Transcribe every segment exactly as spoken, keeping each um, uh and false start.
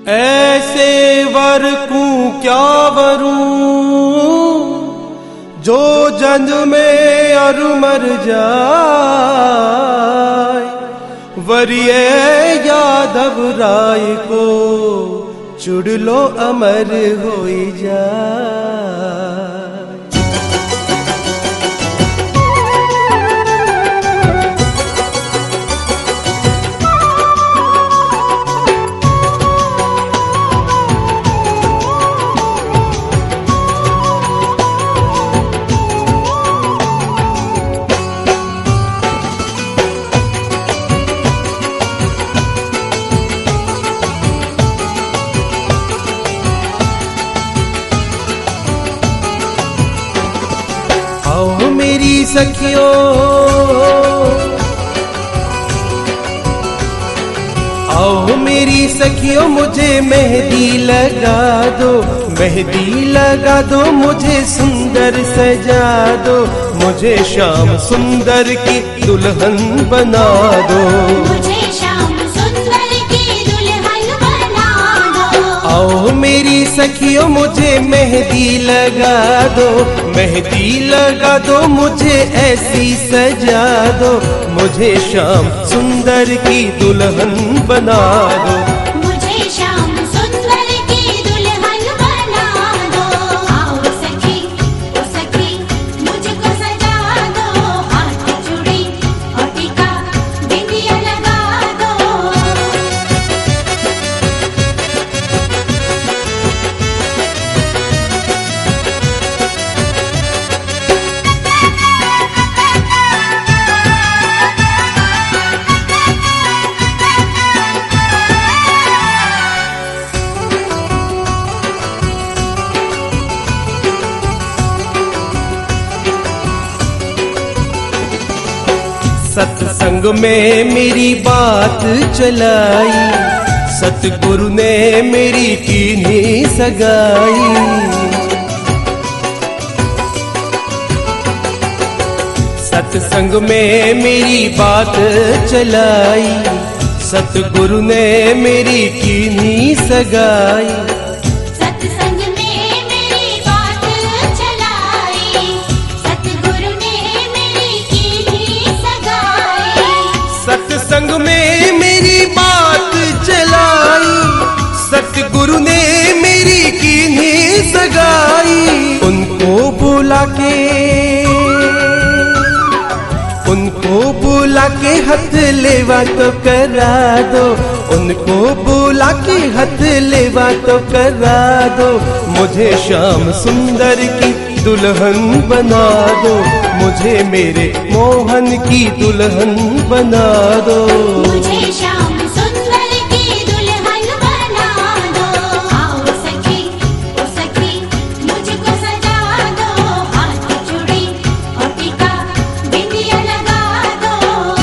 ऐसे वर को क्या वरूं जो जंज में और मर जाए। वरिये यादव राय को चुड़ लो अमर होई जाए। आओ मेरी सखियों, आओ मेरी सखियों, मुझे मेहंदी लगा दो, मेहंदी लगा दो, मुझे सुंदर सजा दो, मुझे श्याम सुंदर की दुल्हन बना दो, मुझे श्याम सुंदर की दुल्हन बना दो। आओ मेरी सखियों, मुझे मेहंदी लगा दो, मेहंदी लगा दो, मुझे ऐसी सजा दो, मुझे श्याम सुंदर की दुल्हन बना दो, मुझे श्याम सुंदर की दुल्हन बना दो। आओ सखी ओ सखी मुझको सजा दो, हाथ चूड़ी और टीका बिंदिया लगा दो। सत्संग में मेरी बात चलाई, सतगुरु ने मेरी कीनी सगाई। सत्संग में मेरी बात चलाई, सतगुरु ने मेरी कीनी सगाई। सत्संग में मेरी बात चलाई, सतगुरु ने मेरी कीनी सगाई। सत्संग में मेरी बात चलाई, सतगुरु ने मेरी कीनी सगाई। उनको बुला के, उनको बुला के हाथ लेवा तो करा दो, उनको बुला के हाथ लेवा तो करा दो, मुझे श्याम सुंदर की दुल्हन बना दो, मुझे मेरे मोहन की दुल्हन बना दो, मुझे श्याम सुंदर की दुल्हन बना दो। आओ सखी ओ सखी मुझको सजा दो, हाथ चूड़ी और टीका बिंदिया लगा दो।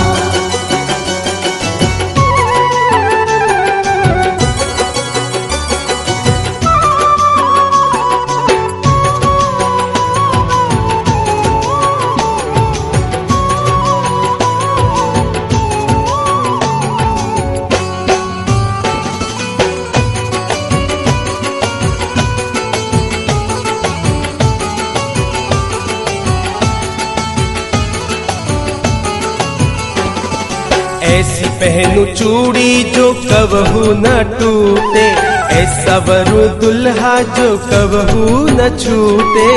ऐसी पहनू चूड़ी जो कबहू न टूटे, ऐसा वरु दुल्हा जो कबहू न छूटे।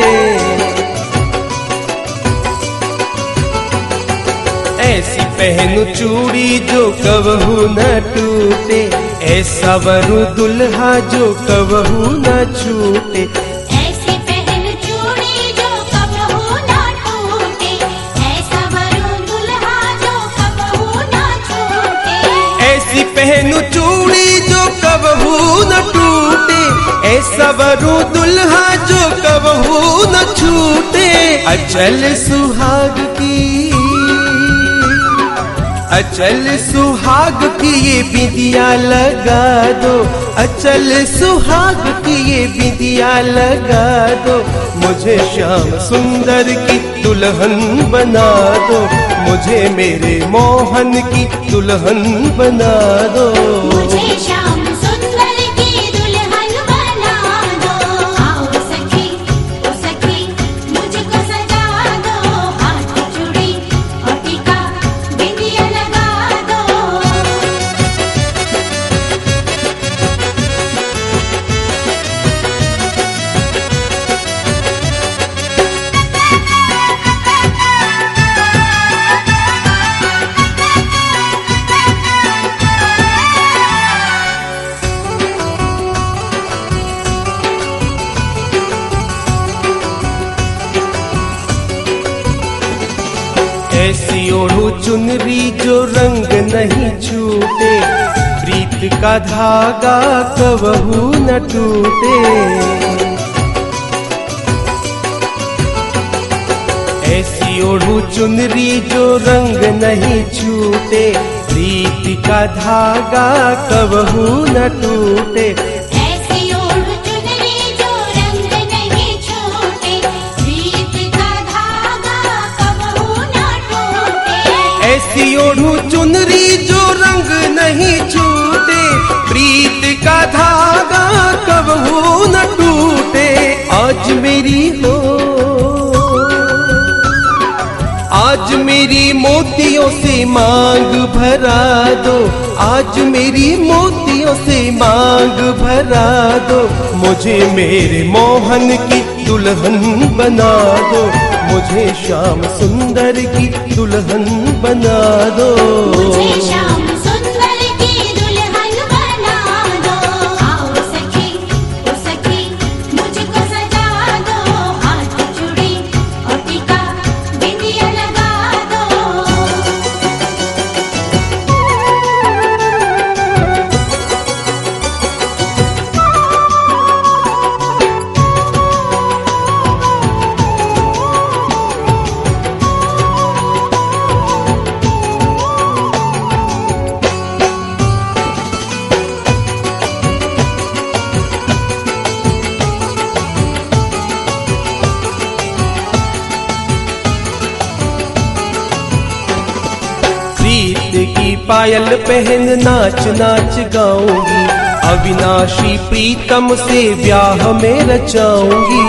ऐसी पहनू चूड़ी जो कबहू न टूटे, ऐसा वरु दुल्हा जो कबहू न छूटे। ऐसी पहन चूड़ी जो कबहू ना टूटे, ऐसा वरु दुल्हा जो कबहू ना छूटे। ऐसी पहनू चूड़ी जो कबहू न टूटे, ऐसा वरु दुल्हा जो कबहू न छूटे। अचल सुहाग की, अचल सुहाग की ये बिंदिया लगा दो, अचल सुहाग की ये बिंदिया लगा दो, मुझे श्याम सुंदर की दुल्हन बना दो, मुझे मेरे मोहन की दुल्हन बना दो, मुझे श्याम सुंदर की ऐसी ओढ़ू चुनरी जो रंग नहीं छूटे, प्रीत का धागा कबहू न टूटे। ऐसी ओढ़ू चुनरी जो रंग नहीं छूटे, प्रीत का धागा कबहू न टूटे। ऐसी ओढ़ चुनरी जो रंग नहीं छूटे, प्रीत का धागा कबहू न टूटे। ऐसी ओढ़ू चुनरी जो रंग नहीं छूटे, प्रीत का धागा कबहू न टूटे। आज मेरी हो, आज मेरी मोतियों से मांग भरा दो, आज मेरी मोतियों से मांग भरा दो। मुझे मेरे मोहन की दुल्हन बना दो, मुझे श्याम सुंदर की दुल्हन बना दो। मुझे श्याम सुंदर की दुल्हन बना दो। आओ सखी ओ सखी मुझको सजा दो, हाथ चूड़ी और टीका बिंदिया लगा दो। प्रीत की पायल पहन नाच नाच गाऊंगी, अविनाशी प्रीतम से ब्याह में रचाऊंगी।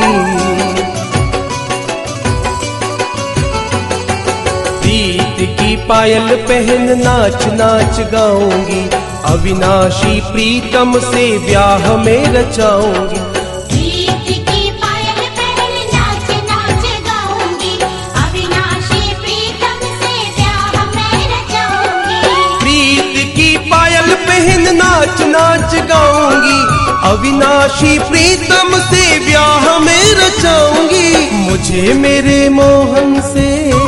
प्रीत की पायल पहन नाच नाच गाऊंगी, अविनाशी प्रीतम से ब्याह में रचाऊंगी। प्रीत की पायल पहन नाच नाच गाऊंगी, अविनाशी प्रीतम से ब्याह मैं रचाऊंगी। प्रीत की पायल पहन नाच नाच गाऊंगी, अविनाशी प्रीतम से ब्याह में रचाऊंगी। मुझे मेरे मोहन से,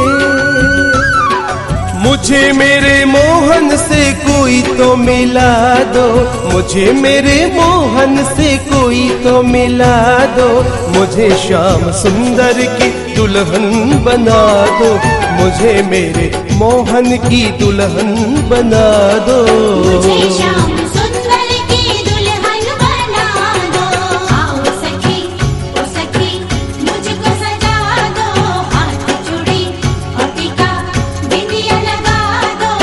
मुझे मेरे मोहन से कोई तो मिला दो, मुझे मेरे मोहन से कोई तो मिला दो। मुझे श्याम सुंदर की दुल्हन बना दो, मुझे मेरे मोहन की दुल्हन बना दो। मुझे श्याम सुंदर की दुल्हन बना दो। आओ सखी ओ सखी मुझको सजा दो, हाथ चूड़ी और टीका बिंदिया लगा दो।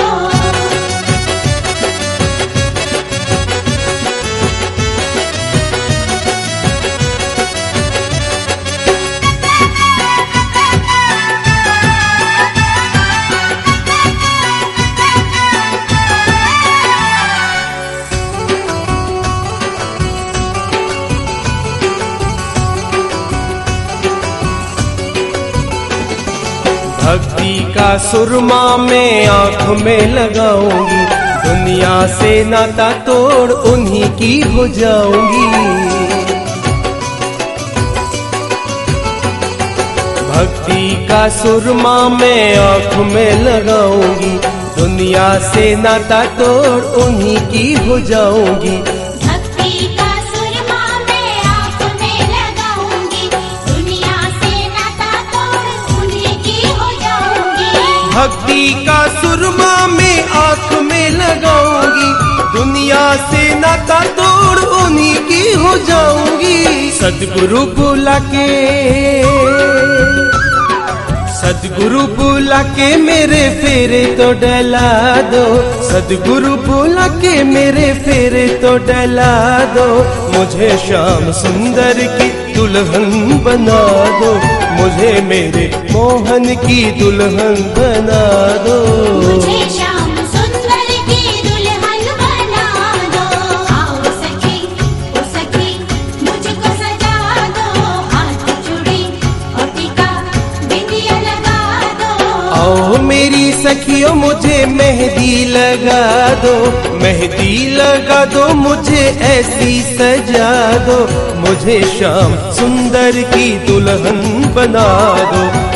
भक्ति का सुरमा में आंख में लगाऊंगी, दुनिया से नाता तोड़ उन्हीं की हो जाऊंगी। भक्ति का सुरमा में आंख में लगाऊंगी, दुनिया से नाता तोड़ उन्हीं की हो जाऊंगी। भक्ति का सुरमा में आँख में लगाऊंगी, दुनिया से नाता तोड़ उन्हीं की हो जाऊंगी। भक्ति का सुरमा में आंख में लगाऊंगी, दुनिया से नाता तोड़ उन्हीं की हो जाऊंगी। सदगुरु बुला के, सदगुरु बुला के मेरे फेरे तो डला दो, सदगुरु बुला के मेरे फेरे तो डला दो। मुझे श्याम सुंदर की दुल्हन बना दो, मुझे मेरे मोहन की दुल्हन बना दो। मुझे श्याम सुंदर की दुल्हन बना दो। आओ सखी ओ सखी मुझको सजा दो, हाथ चूड़ी और टीका बिंदिया लगा दो। आओ मेरी सखियों मुझे मेहंदी लगा दो, मेहंदी लगा दो मुझे ऐसी सजा दो। मुझे श्याम सुंदर की दुल्हन बना दो,